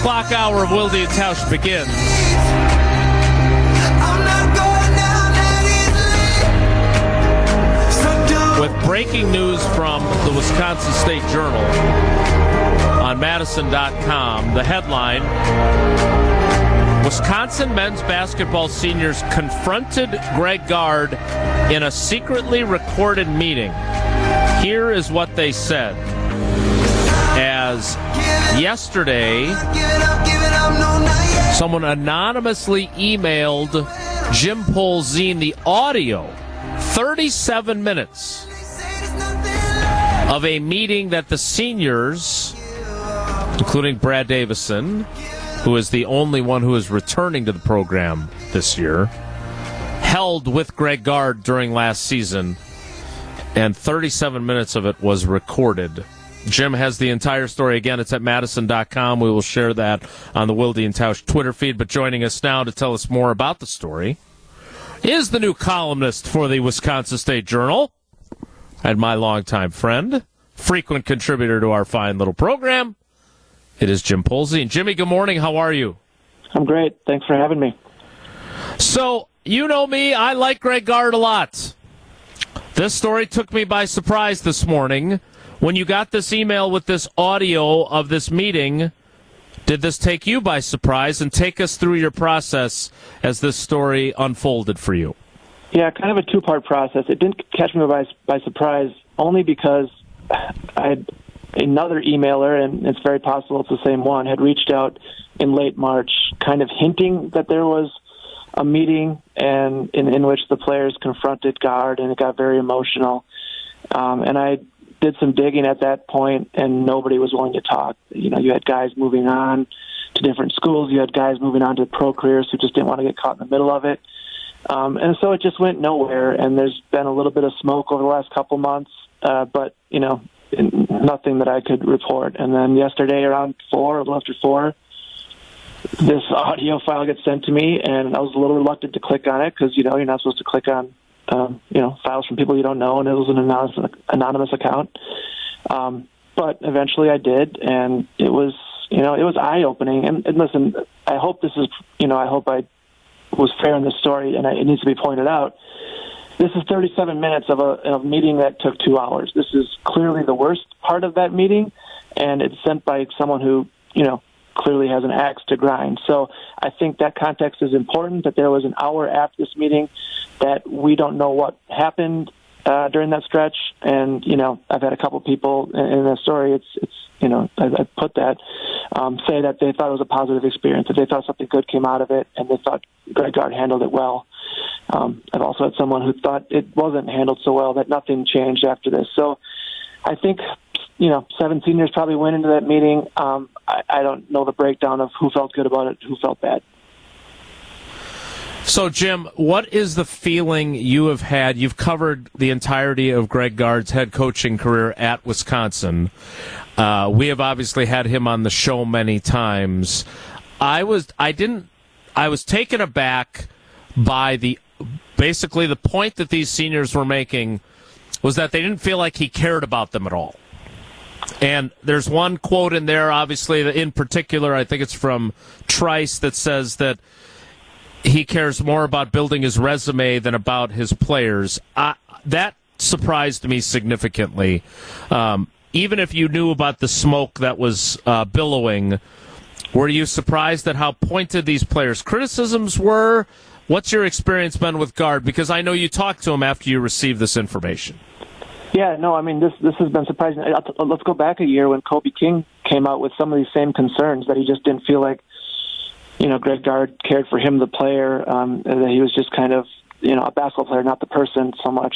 o'clock hour of Wilde and Tausch begins. With breaking news from the Wisconsin State Journal on Madison.com, the headline, Wisconsin men's basketball seniors confronted Greg Gard in a secretly recorded meeting. Here is what they said. As yesterday, someone anonymously emailed Jim Polzin the audio, 37 minutes of a meeting that the seniors, including Brad Davison, who is the only one who is returning to the program this year, held with Greg Gard during last season, and 37 minutes of it was recorded. Jim has the entire story. Again, it's at Madison.com. We will share that on the Wilde and Tausch Twitter feed. But joining us now to tell us more about the story is the new columnist for the Wisconsin State Journal and my longtime friend, frequent contributor to our fine little program. It is Jim Polzin. Jimmy, good morning. How are you? I'm great. Thanks for having me. So, you know me. I like Greg Gard a lot. This story took me by surprise this morning. When you got this email with this audio of this meeting, did this take you by surprise? And take us through your process as this story unfolded for you. Yeah, kind of a two-part process. It didn't catch me by surprise only because I had another emailer, and it's very possible it's the same one, had reached out in late March kind of hinting that there was a meeting and in which the players confronted Gard, and it got very emotional. And I did some digging at that point, and nobody was willing to talk. You know, you had guys moving on to different schools. You had guys moving on to pro careers who just didn't want to get caught in the middle of it. And so it just went nowhere, and there's been a little bit of smoke over the last couple months, but, you know, nothing that I could report. And then yesterday around 4, a little after 4, this audio file gets sent to me, and I was a little reluctant to click on it because, you know, you're not supposed to click on, files from people you don't know, and it was an anonymous account. But eventually I did, and it was eye-opening. And listen, I hope I was fair in this story, and it needs to be pointed out. This is 37 minutes of a meeting that took 2 hours. This is clearly the worst part of that meeting, and it's sent by someone who, clearly has an axe to grind. So I think that context is important, that there was an hour after this meeting that we don't know what happened during that stretch. And, I've had a couple people in the story, I put that, say that they thought it was a positive experience, that they thought something good came out of it, and they thought Greg Gard handled it well. I've also had someone who thought it wasn't handled so well, that nothing changed after this. So I think, 7 seniors probably went into that meeting. I don't know the breakdown of who felt good about it, who felt bad. So, Jim, what is the feeling you have had? You've covered the entirety of Greg Gard's head coaching career at Wisconsin. We have obviously had him on the show many times. I was taken aback by basically the point that these seniors were making was that they didn't feel like he cared about them at all. And there's one quote in there, obviously, in particular, I think it's from Trice, that says that he cares more about building his resume than about his players. That surprised me significantly. Even if you knew about the smoke that was billowing, were you surprised at how pointed these players' criticisms were? What's your experience been with Gard? Because I know you talked to him after you received this information. Yeah, no, I mean, this has been surprising. Let's go back a year when Kobe King came out with some of these same concerns, that he just didn't feel like, Greg Gard cared for him, the player, that he was just kind of, a basketball player, not the person so much.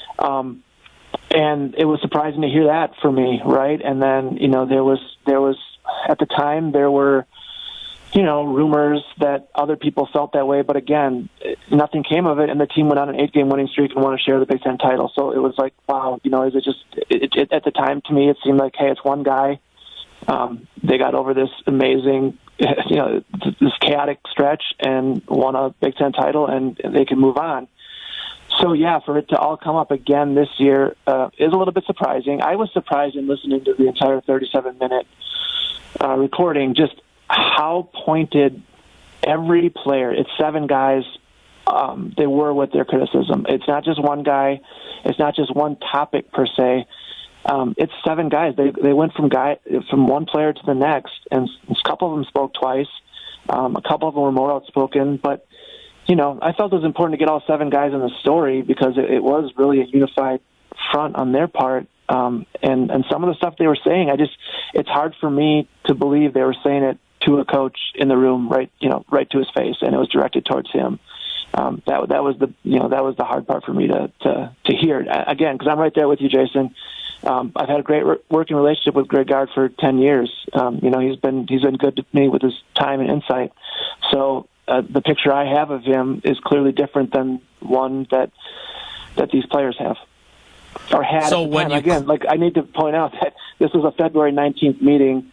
And it was surprising to hear that for me, right? And then, there was at the time, there were, rumors that other people felt that way. But again, nothing came of it, and the team went on an 8-game winning streak and won to share the Big Ten title. So it was like, wow, is it just, at the time, to me, it seemed like, hey, it's one guy. They got over this amazing, this chaotic stretch and won a Big Ten title, and they can move on. So, yeah, for it to all come up again this year is a little bit surprising. I was surprised in listening to the entire 37-minute recording. Just, how pointed every player, it's 7 guys, they were with their criticism. It's not just one guy. It's not just one topic per se. It's 7 guys. They went from one player to the next, and a couple of them spoke twice. A couple of them were more outspoken, but I felt it was important to get all 7 guys in the story because it was really a unified front on their part. And some of the stuff they were saying, it's hard for me to believe they were saying it to a coach in the room, right to his face, and it was directed towards him. That was the hard part for me to hear again, because I'm right there with you, Jason. I've had a great working relationship with Greg Gard for 10 years. He's been good to me with his time and insight. So the picture I have of him is clearly different than one that these players have or had. So I need to point out that this was a February 19th meeting.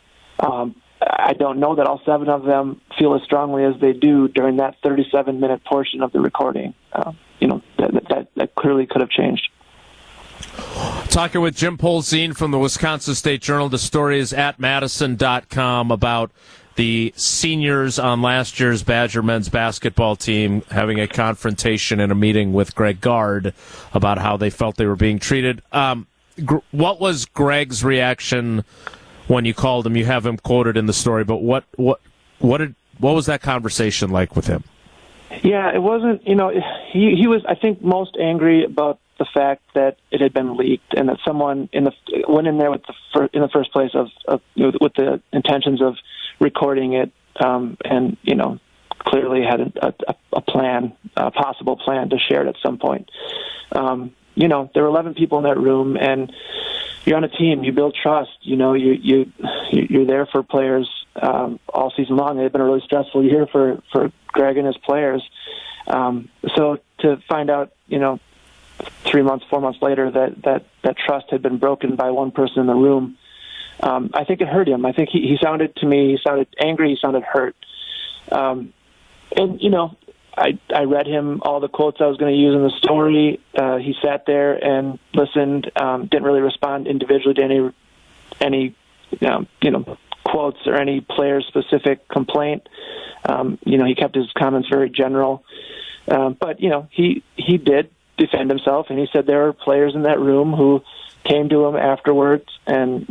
I don't know that all 7 of them feel as strongly as they do during that 37-minute portion of the recording. That clearly could have changed. Talking with Jim Polzin from the Wisconsin State Journal. The story is at Madison.com about the seniors on last year's Badger men's basketball team having a confrontation in a meeting with Greg Gard about how they felt they were being treated. What was Greg's reaction when you called him? You have him quoted in the story, but what was that conversation like with him? Yeah, it wasn't. He was, I think, most angry about the fact that it had been leaked and that someone went in there in the first place with the intentions of recording it, and clearly had a plan, a possible plan to share it at some point. There were 11 people in that room, and you're on a team. You build trust. You're there for players all season long. It's been a really stressful year for Greg and his players. So to find out, 3 months, 4 months later, that trust had been broken by one person in the room, I think it hurt him. I think he sounded angry. He sounded hurt. I read him all the quotes I was going to use in the story. He sat there and listened, didn't really respond individually to any quotes or any player-specific complaint. He kept his comments very general. But he did defend himself, and he said there were players in that room who came to him afterwards and,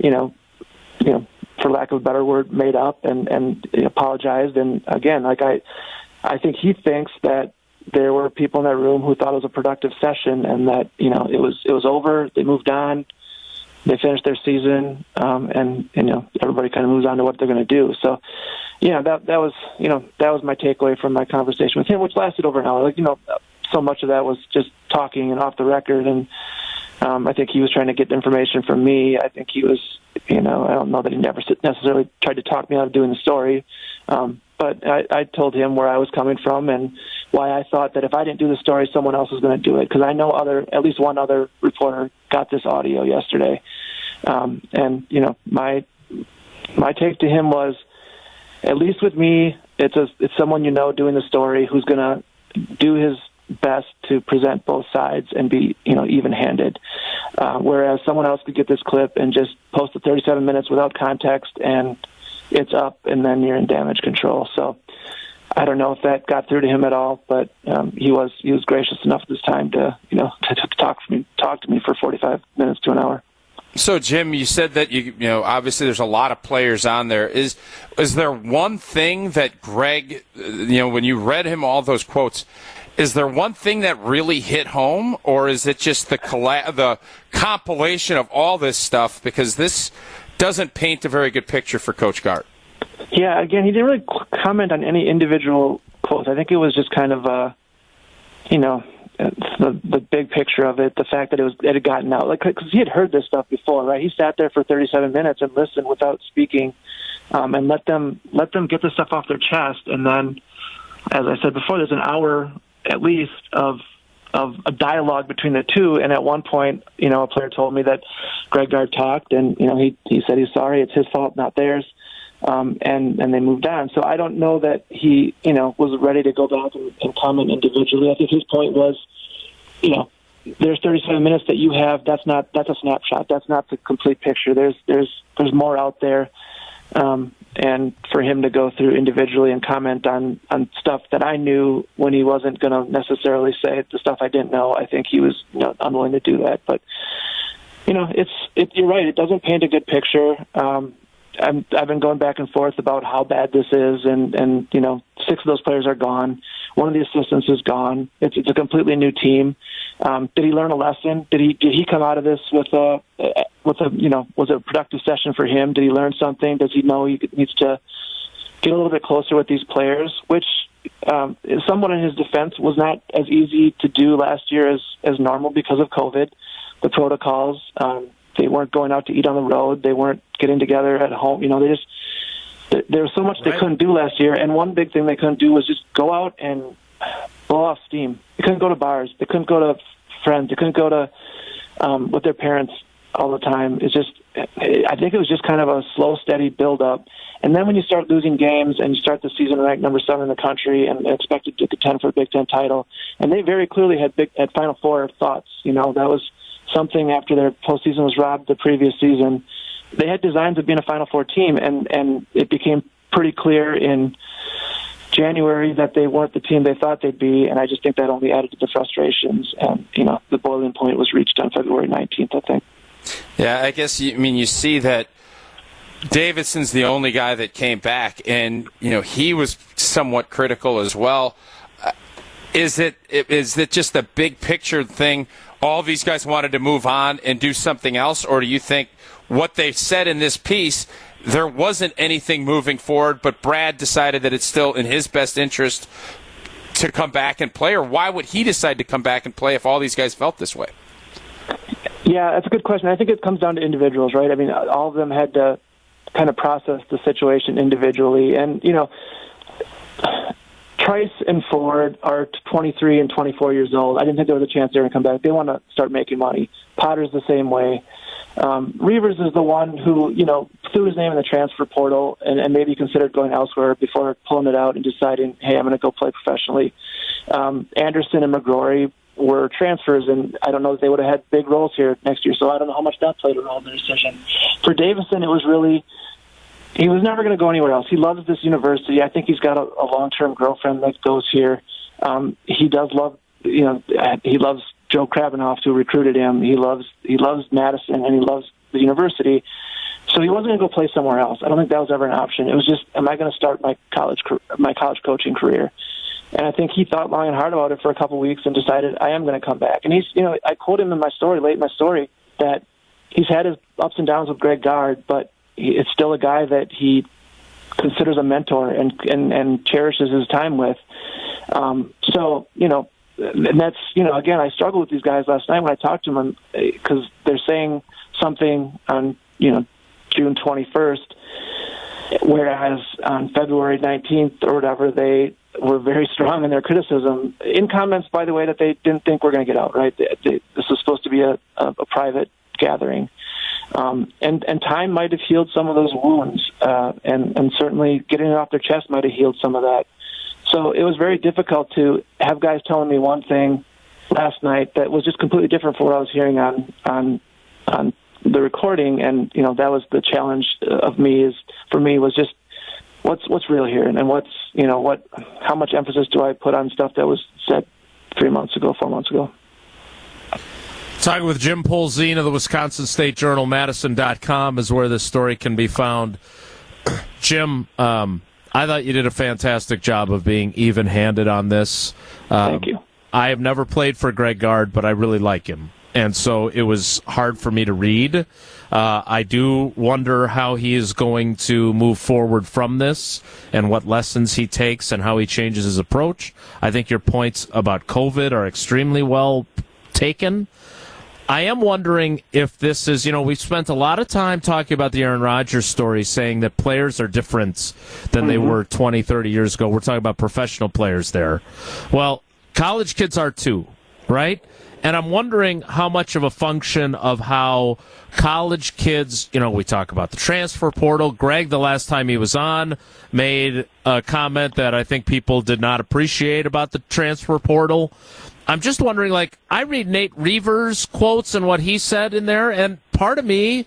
for lack of a better word, made up and apologized. And again, I think he thinks that there were people in that room who thought it was a productive session and that, it was over. They moved on. They finished their season, and everybody kind of moves on to what they're going to do. So, that was my takeaway from my conversation with him, which lasted over an hour. So much of that was just talking and off the record, and I think he was trying to get information from me. I think he was, I don't know that he never necessarily tried to talk me out of doing the story, but I told him where I was coming from and why I thought that if I didn't do the story, someone else was going to do it. Because I know at least one other reporter got this audio yesterday, and my take to him was, at least with me, it's someone doing the story who's going to do his best to present both sides and be even-handed, whereas someone else could get this clip and just post the 37 minutes without context and it's up, and then you're in damage control. So I don't know if that got through to him at all, but he was gracious enough this time to talk to me for 45 minutes to an hour. So, Jim, you said that obviously there's a lot of players on there. Is there one thing that Greg, when you read him all those quotes, is there one thing that really hit home, or is it just the compilation of all this stuff? Because this doesn't paint a very good picture for Coach Gard. Yeah, again, he didn't really comment on any individual quotes. I think it was just kind of the big picture of it, the fact that it had gotten out, because he had heard this stuff before, right? He sat there for 37 minutes and listened without speaking, and let them get the stuff off their chest. And then, as I said before, there's an hour at least of a dialogue between the two. And at one point, a player told me that Greg Gard talked, and he said he's sorry, it's his fault, not theirs. And they moved on. So I don't know that he, was ready to go back and comment individually. I think his point was, there's 37 minutes that you have. That's a snapshot. That's not the complete picture. There's more out there. and for him to go through individually and comment on stuff that I knew when he wasn't going to necessarily say the stuff I didn't know, I think he was unwilling to do that. But you're right. It doesn't paint a good picture. I've been going back and forth about how bad this is, and 6 of those players are gone. One of the assistants is gone. It's a completely new team. Did he learn a lesson? Did he come out of this with a was it a productive session for him? Did he learn something? Does he know he needs to get a little bit closer with these players? Which, somewhat in his defense, was not as easy to do last year as normal because of COVID. The protocols. They weren't going out to eat on the road. They weren't getting together at home. There was so much they couldn't do last year. And one big thing they couldn't do was just go out and blow off steam. They couldn't go to bars. They couldn't go to friends. They couldn't go to with their parents all the time. I think it was just kind of a slow, steady build-up. And then when you start losing games and you start the season ranked number 7 in the country and expected to contend for a Big Ten title, and they very clearly had Final Four thoughts. That was something after their postseason was robbed the previous season. They had designs of being a Final Four team, and it became pretty clear in January that they weren't the team they thought they'd be, and I just think that only added to the frustrations. And, the boiling point was reached on February 19th, I think. Yeah, I guess, you see that Davidson's the only guy that came back, and, he was somewhat critical as well. Is it just a big picture thing? All these guys wanted to move on and do something else, or do you think what they said in this piece, there wasn't anything moving forward, but Brad decided that it's still in his best interest to come back and play, or why would he decide to come back and play if all these guys felt this way? Yeah, that's a good question. I think it comes down to individuals, right? I mean, all of them had to kind of process the situation individually, and, Trice and Ford are 23 and 24 years old. I didn't think there was a chance they were going to come back. They want to start making money. Potter's the same way. Reavers is the one who, threw his name in the transfer portal and maybe considered going elsewhere before pulling it out and deciding, hey, I'm going to go play professionally. Anderson and McGrory were transfers, and I don't know if they would have had big roles here next year, so I don't know how much that played a role in the decision. For Davison, it was really... He was never going to go anywhere else. He loves this university. I think he's got a long-term girlfriend that goes here. He does love, he loves Joe Krabbenhoft, who recruited him. He loves Madison, and he loves the university. So he wasn't going to go play somewhere else. I don't think that was ever an option. It was just, am I going to start my college coaching career? And I think he thought long and hard about it for a couple of weeks and decided, I am going to come back. And he's, I quote him in my story, late in my story, that he's had his ups and downs with Greg Gard, but it's still a guy that he considers a mentor and cherishes his time with. So, and that's, again, I struggled with these guys last night when I talked to them because they're saying something on, June 21st, whereas on February 19th or whatever, they were very strong in their criticism in comments, by the way, that they didn't think we're going to get out, right? This was supposed to be a private gathering. And time might have healed some of those wounds, and certainly getting it off their chest might have healed some of that. So it was very difficult to have guys telling me one thing last night that was just completely different from what I was hearing on the recording, and that was the challenge for me was just what's real here, and how much emphasis do I put on stuff that was said 4 months ago. Talking with Jim Polzin of the Wisconsin State Journal, Madison.com is where this story can be found. Jim, I thought you did a fantastic job of being even-handed on this. Thank you. I have never played for Greg Gard, but I really like him. And so it was hard for me to read. I do wonder how he is going to move forward from this and what lessons he takes and how he changes his approach. I think your points about COVID are extremely well taken. I am wondering if this is, we've spent a lot of time talking about the Aaron Rodgers story, saying that players are different than they were 20, 30 years ago. We're talking about professional players there. Well, college kids are too, right? And I'm wondering how much of a function of how college kids, we talk about the transfer portal. Greg, the last time he was on, made a comment that I think people did not appreciate about the transfer portal. I'm just wondering, I read Nate Reavers' quotes and what he said in there, and part of me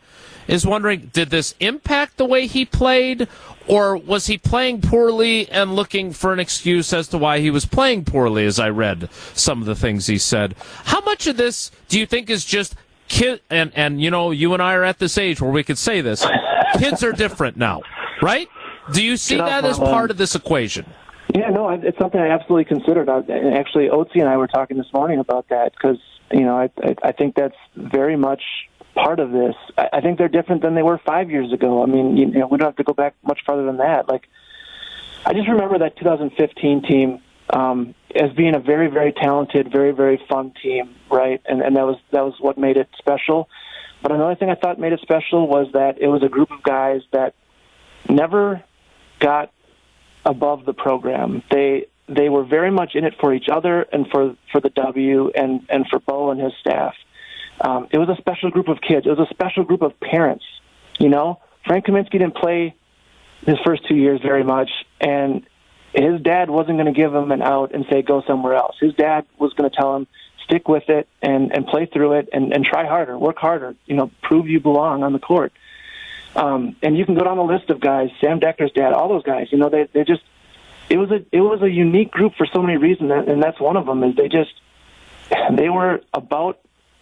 is wondering, did this impact the way he played, or was he playing poorly and looking for an excuse as to why he was playing poorly, as I read some of the things he said? How much of this do you think is just kid, and you and I are at this age where we could say this, kids are different now, right? Do you see that as part of this equation? Yeah, no, it's something I absolutely considered. Actually, Otzi and I were talking this morning about that because, I think that's very much part of this. I think they're different than they were 5 years ago. I mean, we don't have to go back much farther than that. Like, I just remember that 2015 team as being a very, very talented, very, very fun team, right? And that was what made it special. But another thing I thought made it special was that it was a group of guys that never got above the program. They were very much in it for each other and for the W and for Bo and his staff. It was a special group of kids. It was a special group of parents. Frank Kaminsky didn't play his first 2 years very much, and his dad wasn't going to give him an out and say go somewhere else. His dad was going to tell him stick with it and play through it and try harder, work harder. Prove you belong on the court. And you can go down the list of guys, Sam Decker's dad, all those guys. They just it was a unique group for so many reasons, and that's one of them. Is they were about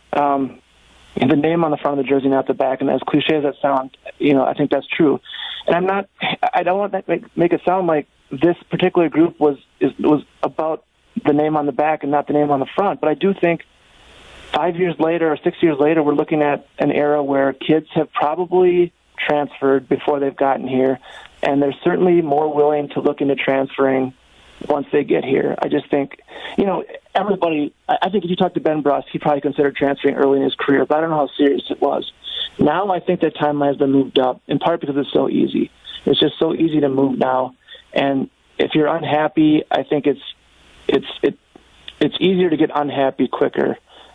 the name on the front of the jersey, not the back. And as cliche as that sounds, I think that's true. And I don't want that to make it sound like this particular group was about the name on the back and not the name on the front. But I do think 5 years later or 6 years later, we're looking at an era where kids have probably transferred before they've gotten here, and they're certainly more willing to look into transferring once they get here. I just think, everybody, I think if you talk to Ben Brust, he probably considered transferring early in his career, but I don't know how serious it was. Now I think that timeline has been moved up, in part because it's so easy. It's just so easy to move now, and if you're unhappy, I think it's easier to get unhappy quicker.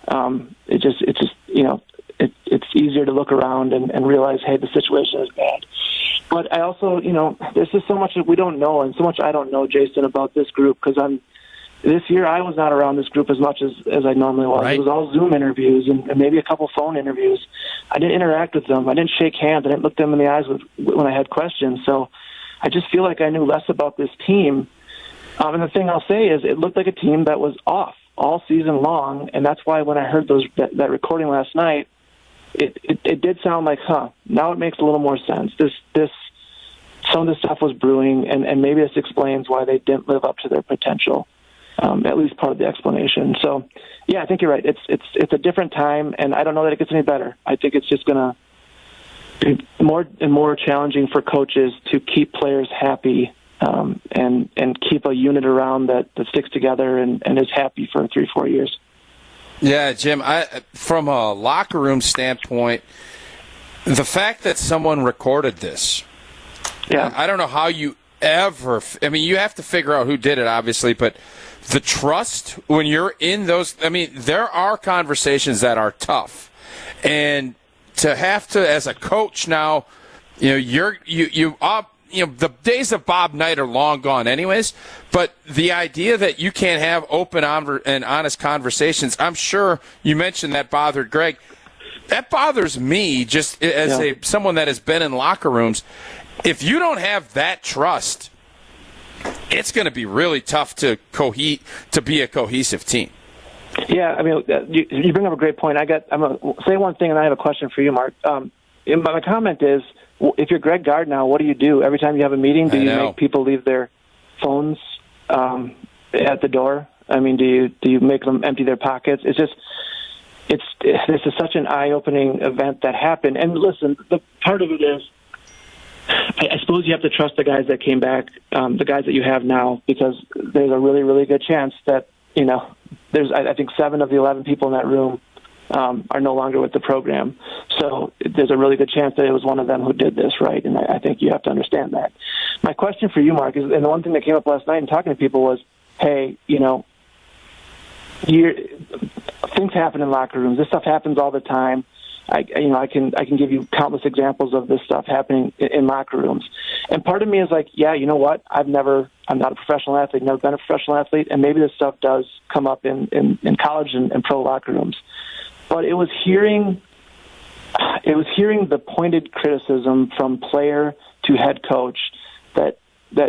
It's easier to look around and realize, hey, the situation is bad. But I also, there's just so much that we don't know, and so much I don't know, Jason, about this group, because this year I was not around this group as much as I normally was. Right. It was all Zoom interviews and maybe a couple phone interviews. I didn't interact with them. I didn't shake hands. I didn't look them in the eyes when I had questions. So I just feel like I knew less about this team. And the thing I'll say is it looked like a team that was off all season long, and that's why when I heard that recording last night, it did sound like, now it makes a little more sense. Some of this stuff was brewing, and maybe this explains why they didn't live up to their potential. At least part of the explanation. So, yeah, I think you're right. It's a different time, and I don't know that it gets any better. I think it's just going to be more and more challenging for coaches to keep players happy and keep a unit around that sticks together and is happy for 3-4 years. Yeah, Jim, from a locker room standpoint, the fact that someone recorded this, I don't know how you ever – I mean, you have to figure out who did it, obviously, but the trust when you're in those – I mean, there are conversations that are tough. And to have to, as a coach now, the days of Bob Knight are long gone anyways, but the idea that you can't have open and honest conversations, I'm sure you mentioned that bothered Greg. That bothers me just as someone that has been in locker rooms. If you don't have that trust, it's going to be really tough to be a cohesive team. Yeah, I mean, you bring up a great point. I'm going to say one thing, and I have a question for you, Mark. My comment is, if you're Greg Gard now, what do you do? Every time you have a meeting, do you make people leave their phones at the door? I mean, do you make them empty their pockets? This is such an eye-opening event that happened. And listen, the part of it is, I suppose you have to trust the guys that came back, the guys that you have now, because there's a really, really good chance that, there's, I think 7 of the 11 people in that room are no longer with the program. So there's a really good chance that it was one of them who did this, right? And I think you have to understand that. My question for you, Mark, is, and the one thing that came up last night in talking to people was, hey, things happen in locker rooms. This stuff happens all the time. I can give you countless examples of this stuff happening in locker rooms. And part of me is like, yeah, you know what? I'm not a professional athlete, never been a professional athlete, and maybe this stuff does come up in college and pro locker rooms. But it was hearing it was hearing the pointed criticism from player to head coach that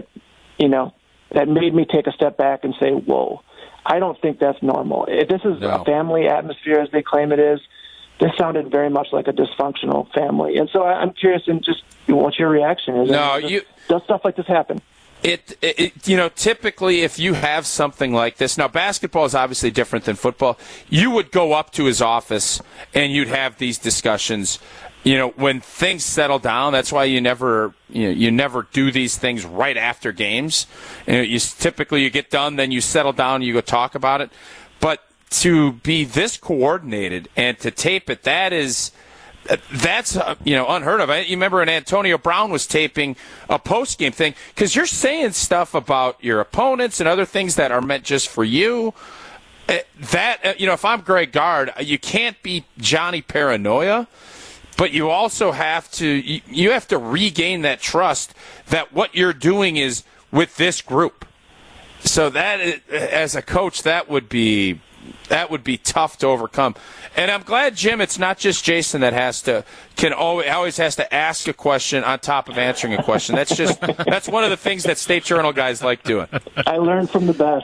made me take a step back and say, whoa, I don't think that's normal. If this is a family atmosphere, as they claim it is, this sounded very much like a dysfunctional family. And so I'm curious in just what your reaction is. Does stuff like this happen? Typically if you have something like this, now basketball is obviously different than football. You would go up to his office and you'd have these discussions. When things settle down, that's why you never do these things right after games. Typically you get done, then you settle down, you go talk about it. But to be this coordinated and to tape it, that's unheard of. You remember when Antonio Brown was taping a post-game thing, because you're saying stuff about your opponents and other things that are meant just for you. If I'm Greg Gard, you can't be Johnny Paranoia. But you also have to regain that trust that what you're doing is with this group. So that, as a coach, that would be tough to overcome. And I'm glad, Jim, it's not just Jason that always has to ask a question on top of answering a question. That's one of the things that State Journal guys like doing. I learned from the best.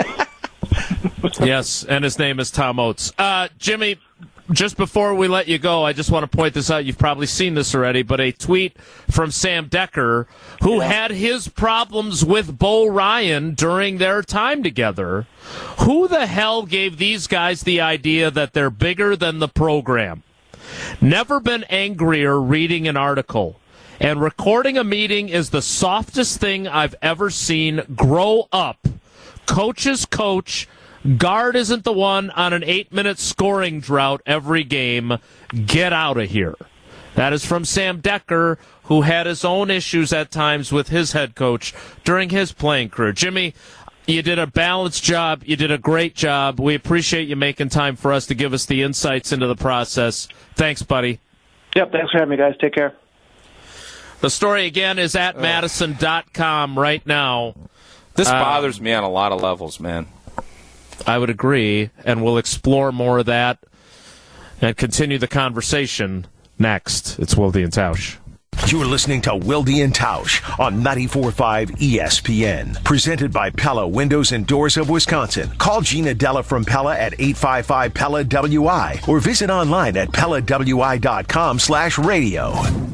Yes, and his name is Tom Oates. Jimmy, just before we let you go, I just want to point this out. You've probably seen this already, but a tweet from Sam Decker, who had his problems with Bo Ryan during their time together. Who the hell gave these guys the idea that they're bigger than the program? Never been angrier reading an article. And recording a meeting is the softest thing I've ever seen. Grow up. Coaches coach. Gard isn't the one on an 8-minute scoring drought every game. Get out of here. That is from Sam Decker, who had his own issues at times with his head coach during his playing career. Jimmy, you did a balanced job. You did a great job. We appreciate you making time for us to give us the insights into the process. Thanks, buddy. Yep, thanks for having me, guys. Take care. The story, again, is at Madison.com right now. This bothers me on a lot of levels, man. I would agree, and we'll explore more of that and continue the conversation next. It's Wilde and Tausch. You're listening to Wilde and Tausch on 94.5 ESPN. Presented by Pella Windows and Doors of Wisconsin. Call Gina Della from Pella at 855-PELLA-WI or visit online at PellaWI.com/radio.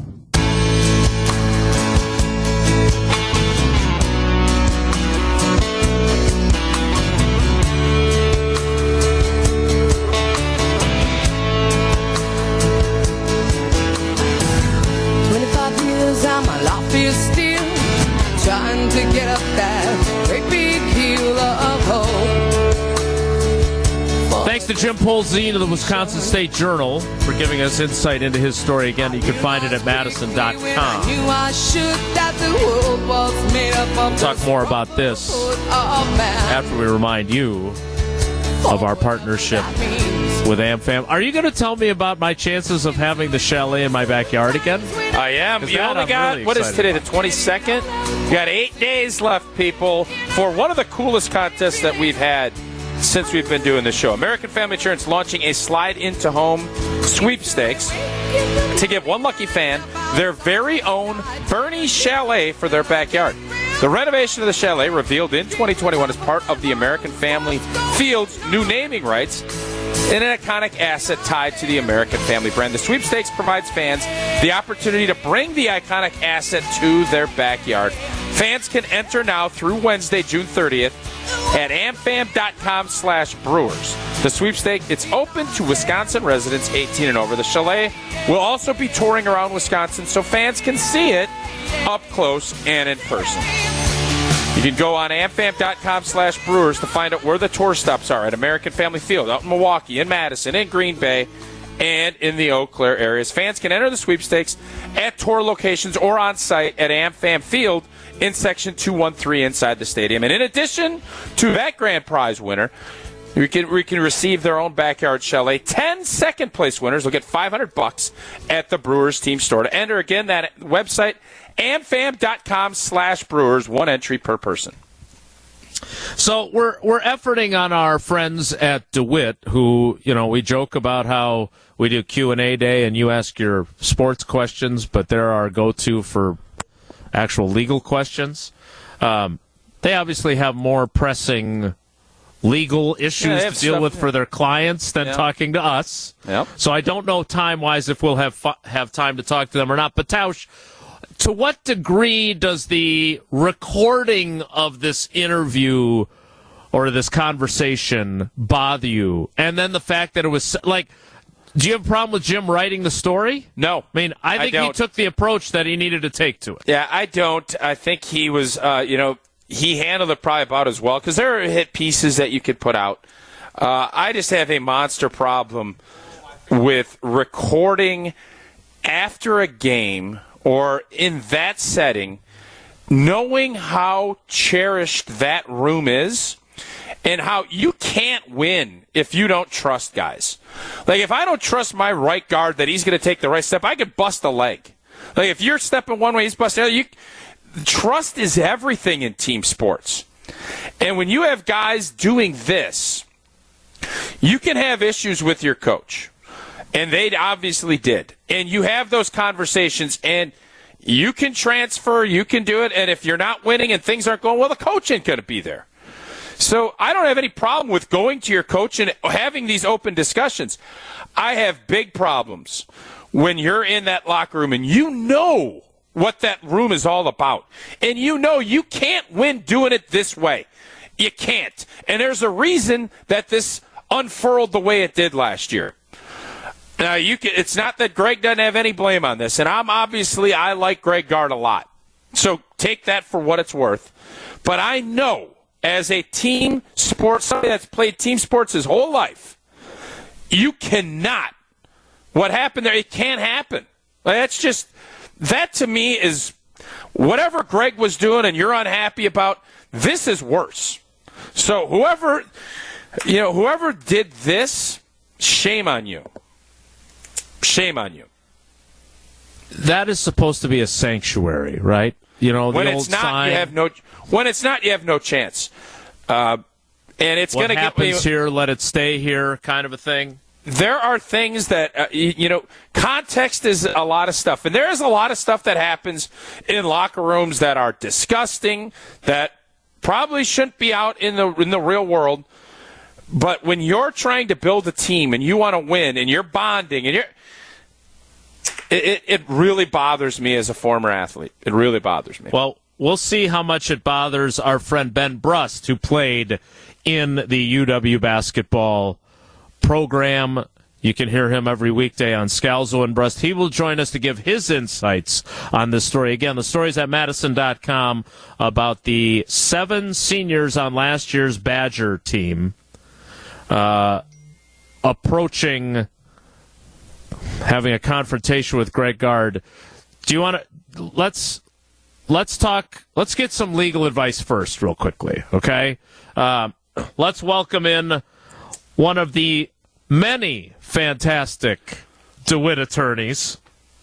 Thanks to Jim Polzine of the Wisconsin State Journal for giving us insight into his story. Again, you can find it at Madison.com. We'll talk more about this after we remind you of our partnership with AmFam. Are you going to tell me about my chances of having the chalet in my backyard again? I am. You only got, really, what is today, the 22nd? You got 8 days left, people, for one of the coolest contests that we've had since we've been doing this show. American Family Insurance launching a Slide Into Home sweepstakes to give one lucky fan their very own Bernie Chalet for their backyard. The renovation of the chalet, revealed in 2021 as part of the American Family Field's new naming rights, and an iconic asset tied to the American Family brand. The sweepstakes provides fans the opportunity to bring the iconic asset to their backyard. Fans can enter now through Wednesday, June 30th at amfam.com/brewers. The sweepstake, it's open to Wisconsin residents 18 and over. The chalet will also be touring around Wisconsin so fans can see it up close and in person. You can go on amfam.com/brewers to find out where the tour stops are at American Family Field, out in Milwaukee, in Madison, in Green Bay, and in the Eau Claire areas. Fans can enter the sweepstakes at tour locations or on site at AmFam Field in Section 213 inside the stadium. And in addition to that grand prize winner, we can receive their own backyard chalet. 10 second-place winners will get $500 at the Brewers team store. To enter, again, that website, amfam.com/brewers, one entry per person. So we're efforting on our friends at DeWitt, who, we joke about how we do Q&A day and you ask your sports questions, but they're our go-to for actual legal questions. They obviously have more pressing legal issues to deal with for their clients than talking to us. Yep. So I don't know time-wise if we'll have time to talk to them or not. But Tausch, to what degree does the recording of this interview or this conversation bother you? And then the fact that it was like, do you have a problem with Jim writing the story? No. I mean, I think he took the approach that he needed to take to it. Yeah, I don't. I think he was, he handled it probably about as well, because there are hit pieces that you could put out. I just have a monster problem with recording after a game or in that setting, knowing how cherished that room is and how you can't win if you don't trust guys. Like, if I don't trust my right guard that he's going to take the right step, I could bust a leg. Like, if you're stepping one way, he's busting the other. Trust is everything in team sports. And when you have guys doing this, you can have issues with your coach. And they obviously did. And you have those conversations, and you can transfer, you can do it, and if you're not winning and things aren't going well, the coach ain't going to be there. So I don't have any problem with going to your coach and having these open discussions. I have big problems when you're in that locker room and you know what that room is all about. And you know you can't win doing it this way. You can't. And there's a reason that this unfurled the way it did last year. Now, it's not that Greg doesn't have any blame on this. And I like Greg Gard a lot. So take that for what it's worth. But I know, as a team sports, somebody that's played team sports his whole life, you cannot. What happened there, it can't happen. That's just, that to me is whatever Greg was doing and you're unhappy about, this is worse. So whoever did this, shame on you. Shame on you. That is supposed to be a sanctuary, right? When it's not, you have no chance. And it's going to get happens here, let it stay here, kind of a thing. There are things that context is a lot of stuff, and there is a lot of stuff that happens in locker rooms that are disgusting, that probably shouldn't be out in the real world. But when you're trying to build a team and you want to win and you're bonding and it really bothers me as a former athlete. It really bothers me. Well, we'll see how much it bothers our friend Ben Brust, who played in the UW basketball program. You can hear him every weekday on Scalzo and Brust. He will join us to give his insights on this story. Again, the story's at Madison.com about the 7 seniors on last year's Badger team approaching having a confrontation with Greg Gard. Do you want to let's get some legal advice first real quickly, okay? Let's welcome in one of the many fantastic DeWitt attorneys,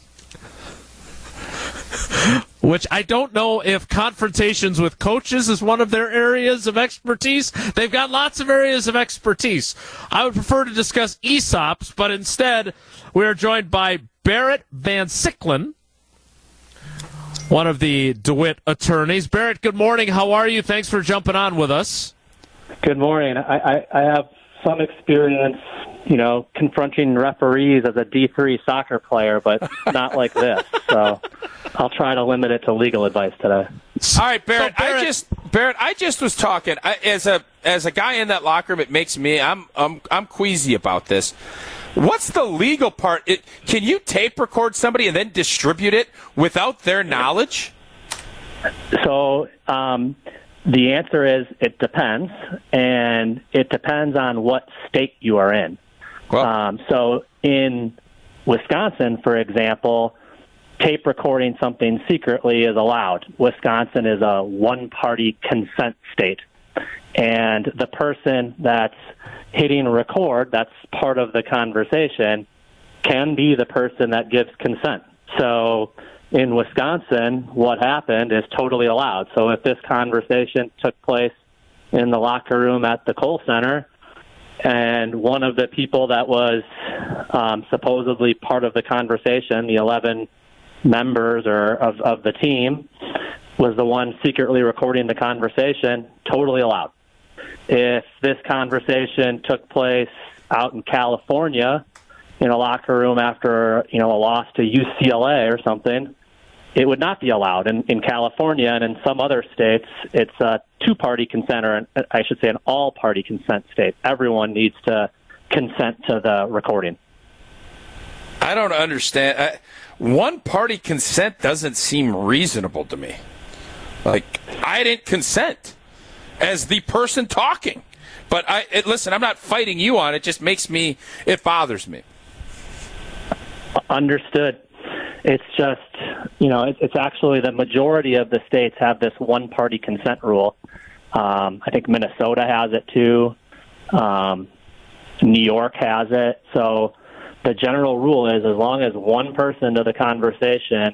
which I don't know if confrontations with coaches is one of their areas of expertise. They've got lots of areas of expertise. I would prefer to discuss ESOPs, but instead we are joined by Barrett Van Sicklen, one of the DeWitt attorneys. Barrett, good morning. How are you? Thanks for jumping on with us. Good morning. I have some experience, confronting referees as a D3 soccer player, but not like this. So I'll try to limit it to legal advice today. All right, Barrett. I just was talking as a guy in that locker room. It makes me I'm queasy about this. What's the legal part? Can you tape record somebody and then distribute it without their knowledge? So the answer is it depends, and it depends on what state you are in. Well, so in Wisconsin, for example, tape recording something secretly is allowed. Wisconsin is a one-party consent state. And the person that's hitting record, that's part of the conversation, can be the person that gives consent. So in Wisconsin, what happened is totally allowed. So if this conversation took place in the locker room at the Kohl Center, and one of the people that was supposedly part of the conversation, the 11 members of the team, was the one secretly recording the conversation. Totally allowed. If this conversation took place out in California in a locker room after, a loss to UCLA or something, it would not be allowed. In California and in some other states, it's a two-party consent, or I should say an all-party consent state. Everyone needs to consent to the recording. I don't understand. One-party consent doesn't seem reasonable to me. Like, I didn't consent as the person talking. But listen, I'm not fighting you on it. It just it bothers me. Understood. It's just, it's actually the majority of the states have this one-party consent rule. I think Minnesota has it too. New York has it. So the general rule is as long as one person to the conversation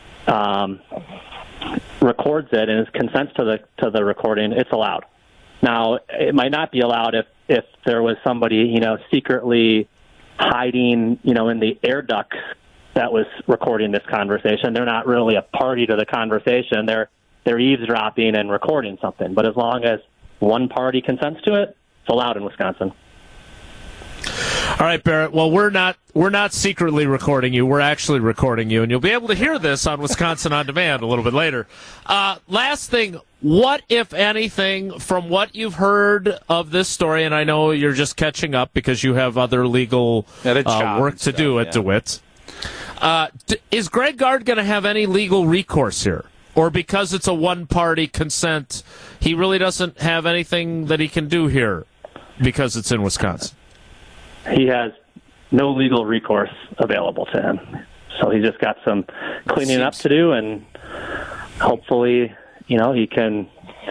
records it and consents to the recording, it's allowed. Now, it might not be allowed if there was somebody, secretly hiding, in the air ducts that was recording this conversation. They're not really a party to the conversation. They're eavesdropping and recording something. But as long as one party consents to it, it's allowed in Wisconsin. All right, Barrett. Well, we're not secretly recording you. We're actually recording you, and you'll be able to hear this on Wisconsin On Demand a little bit later. Last thing, what, if anything, from what you've heard of this story, and I know you're just catching up because you have other legal work to do at DeWitt, is Greg Gard going to have any legal recourse here? Or because it's a one-party consent, he really doesn't have anything that he can do here because it's in Wisconsin? He has no legal recourse available to him. So he's just got some cleaning up to do, and hopefully, he can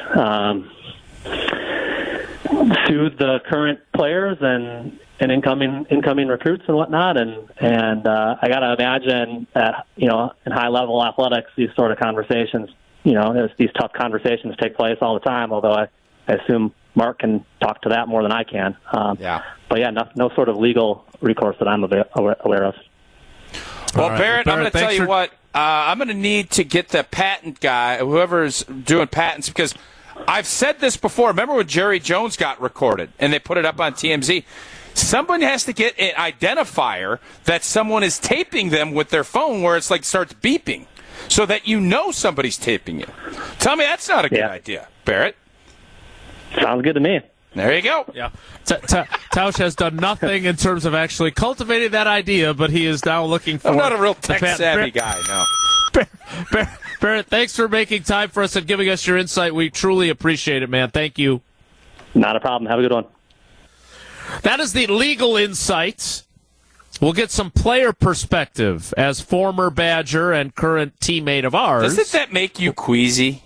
soothe the current players and incoming recruits and whatnot. And I got to imagine that, in high-level athletics, these sort of conversations, these tough conversations take place all the time, although I assume Mark can talk to that more than I can. But yeah, no sort of legal recourse that I'm aware of. Well, right. Barrett, I'm going to tell you what. I'm going to need to get the patent guy, whoever's doing patents, because I've said this before. Remember when Jerry Jones got recorded and they put it up on TMZ? Someone has to get an identifier that someone is taping them with their phone where it's like starts beeping so that somebody's taping you. Tell me that's not a good idea, Barrett. Sounds good to me. There you go. Yeah, Tausch has done nothing in terms of actually cultivating that idea, but he is now looking for. I'm not a real tech-savvy guy, no. Barrett, thanks for making time for us and giving us your insight. We truly appreciate it, man. Thank you. Not a problem. Have a good one. That is the legal insight. We'll get some player perspective as former Badger and current teammate of ours. Doesn't that make you queasy?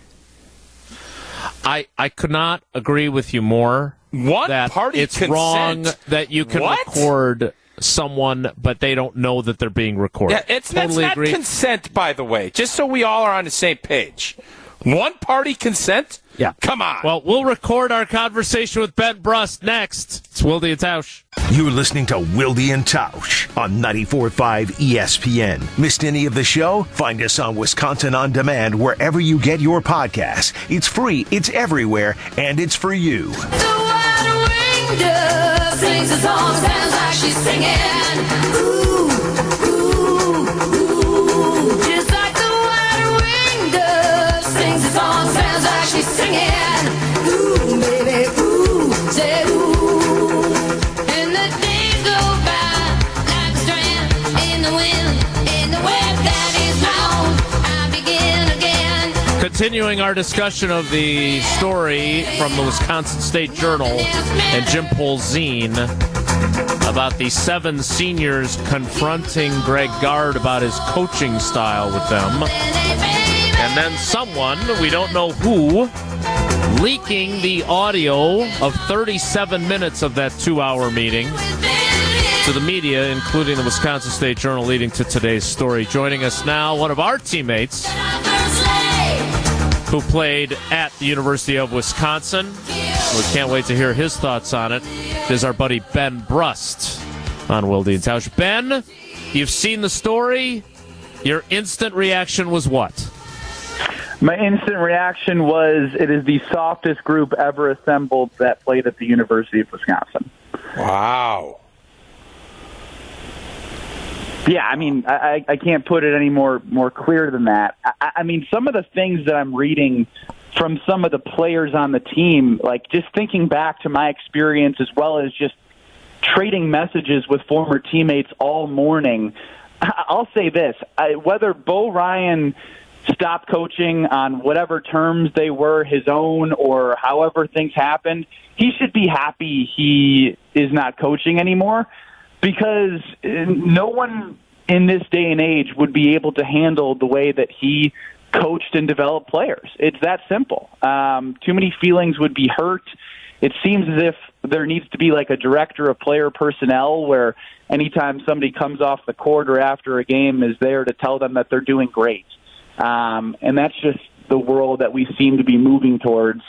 I could not agree with you more. It's consent. Wrong that you can record someone, but they don't know that they're being recorded. Yeah, that's not consent, by the way, just so we all are on the same page. One-party consent? Yeah. Come on. Well, we'll record our conversation with Ben Brust next. It's Wilde and Tausch. You're listening to Wilde and Tausch on 94.5 ESPN. Missed any of the show? Find us on Wisconsin On Demand wherever you get your podcasts. It's free, it's everywhere, and it's for you. The wide-winged dove sings a song, sounds like she's singing. Ooh, ooh, ooh. Just like the wide-winged dove sings a song, sounds like she's singing. Ooh, baby, ooh, say ooh. And the days go by like a strand in the wind, in the web that is long. I begin again. Continuing our discussion of the story from the Wisconsin State Journal and Jim Polzine about the 7 seniors confronting Greg Gard about his coaching style with them. And then someone, we don't know who, leaking the audio of 37 minutes of that 2-hour meeting to the media, including the Wisconsin State Journal, leading to today's story. Joining us now, one of our teammates, who played at the University of Wisconsin. We can't wait to hear his thoughts on it. There's our buddy Ben Brust on Wilde and Tausch. Ben, you've seen the story. Your instant reaction was what? My instant reaction was, it is the softest group ever assembled that played at the University of Wisconsin. Wow. Yeah, I mean, I can't put it any more clear than that. I mean, some of the things that I'm reading from some of the players on the team, like just thinking back to my experience as well as just trading messages with former teammates all morning, I'll say this. Whether Bo Ryan stopped coaching on whatever terms they were his own or however things happened, he should be happy he is not coaching anymore, because no one in this day and age would be able to handle the way that he coached and developed players. It's that simple. Too many feelings would be hurt. It seems as if there needs to be like a director of player personnel where anytime somebody comes off the court or after a game is there to tell them that they're doing great. And that's just the world that we seem to be moving towards.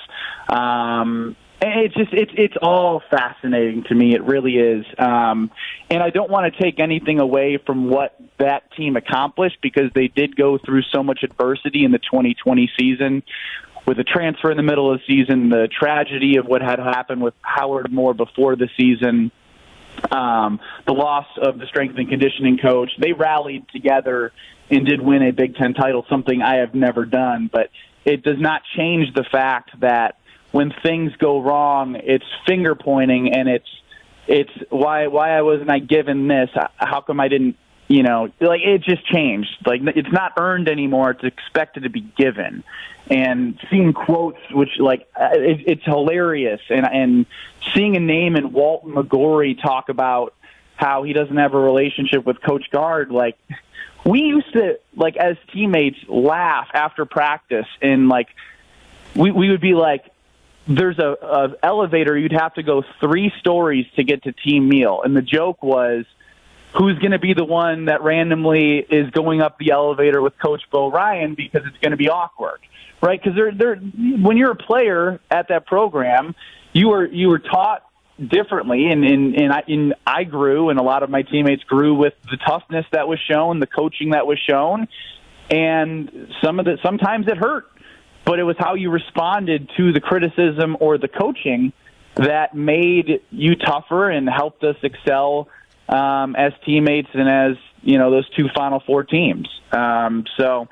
It's all fascinating to me. It really is. And I don't want to take anything away from what that team accomplished, because they did go through so much adversity in the 2020 season with a transfer in the middle of the season, the tragedy of what had happened with Howard Moore before the season, the loss of the strength and conditioning coach. They rallied together and did win a Big Ten title, something I have never done. But it does not change the fact that when things go wrong, it's finger pointing, and it's why wasn't I given this? How come I didn't? Like it just changed. Like it's not earned anymore; it's expected to be given. And seeing quotes, which it's hilarious, and seeing a name in Walton McGorry talk about how he doesn't have a relationship with Coach Gard, like. We used to, as teammates, laugh after practice, and we would be like, there's a elevator, you'd have to go 3 stories to get to team meal. And the joke was, who's going to be the one that randomly is going up the elevator with Coach Bo Ryan, because it's going to be awkward, right? Because when you're a player at that program, you were taught differently, and I grew, and a lot of my teammates grew with the toughness that was shown, the coaching that was shown, and sometimes it hurt, but it was how you responded to the criticism or the coaching that made you tougher and helped us excel as teammates and as those 2 Final Four teams. So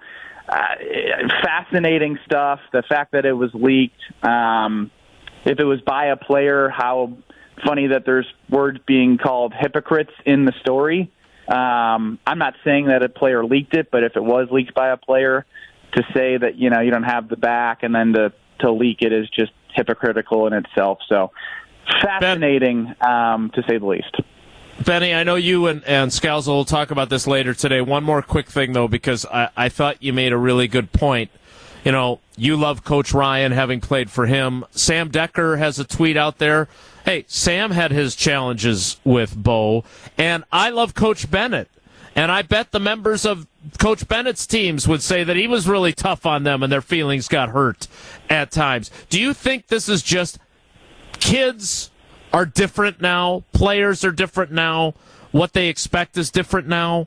fascinating stuff. The fact that it was leaked. If it was by a player, how funny that there's words being called hypocrites in the story. I'm not saying that a player leaked it, but if it was leaked by a player, to say that you don't have the back and then to leak it is just hypocritical in itself. So fascinating, to say the least. Benny, I know you and Scalzo will talk about this later today. One more quick thing, though, because I thought you made a really good point. You love Coach Ryan, having played for him. Sam Decker has a tweet out there. Hey, Sam had his challenges with Bo, and I love Coach Bennett. And I bet the members of Coach Bennett's teams would say that he was really tough on them and their feelings got hurt at times. Do you think this is just kids are different now, players are different now, what they expect is different now?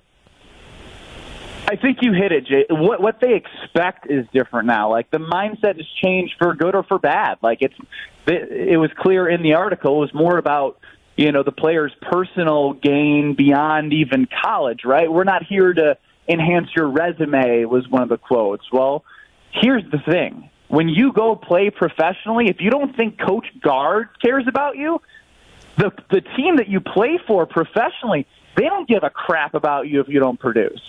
I think you hit it, Jay. What they expect is different now. The mindset has changed for good or for bad. It was clear in the article. It was more about the player's personal gain beyond even college, right? We're not here to enhance your resume, was one of the quotes. Well, here's the thing: when you go play professionally, if you don't think Coach Gard cares about you, the team that you play for professionally, they don't give a crap about you if you don't produce.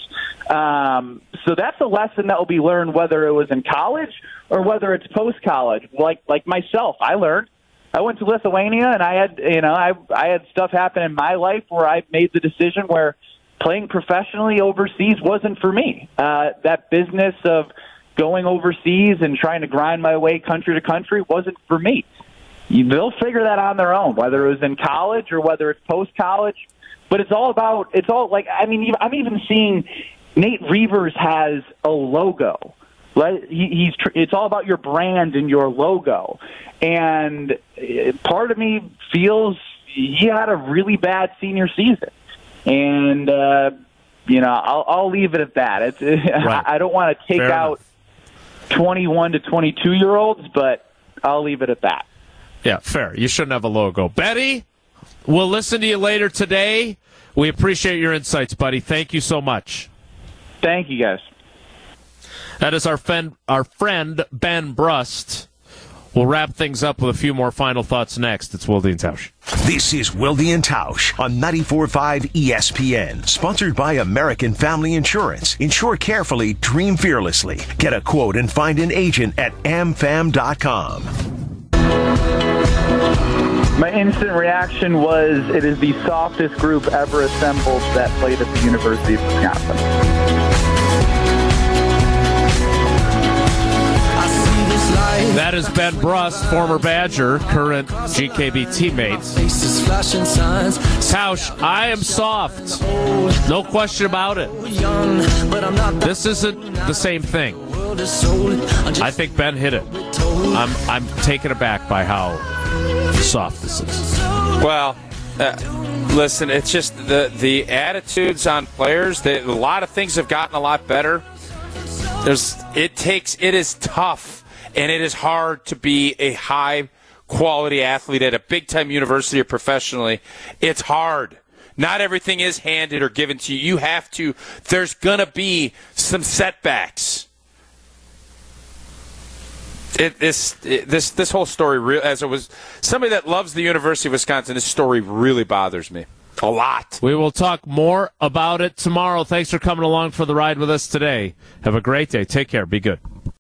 So that's a lesson that will be learned whether it was in college or whether it's post-college. Like myself, I learned. I went to Lithuania, and I had I had stuff happen in my life where I made the decision where playing professionally overseas wasn't for me. That business of going overseas and trying to grind my way country to country wasn't for me. They'll figure that out on their own, whether it was in college or whether it's post-college. But I'm even seeing Nate Reavers has a logo It's all about your brand and your logo. And part of me feels he had a really bad senior season. And, I'll leave it at that. Right. I don't want to take out 21 to 22-year-olds, but I'll leave it at that. Yeah, fair. You shouldn't have a logo. Betty, we'll listen to you later today. We appreciate your insights, buddy. Thank you so much. Thank you, guys. That is our friend Ben Brust. We'll wrap things up with a few more final thoughts next. It's Wilde and Tausch. This is Wilde and Tausch on 94.5 ESPN. Sponsored by American Family Insurance. Insure carefully, dream fearlessly. Get a quote and find an agent at amfam.com. My instant reaction was, it is the softest group ever assembled that played at the University of Wisconsin. That is Ben Brust, former Badger, current GKB teammate. Tausch, I am soft. No question about it. This isn't the same thing. I think Ben hit it. I'm taken aback by how soft this is. Well, listen, it's just the attitudes on players. A lot of things have gotten a lot better. It is tough. And it is hard to be a high-quality athlete at a big-time university or professionally. It's hard. Not everything is handed or given to you. You have to. There's going to be some setbacks. This whole story, as it was somebody that loves the University of Wisconsin, this story really bothers me a lot. We will talk more about it tomorrow. Thanks for coming along for the ride with us today. Have a great day. Take care. Be good.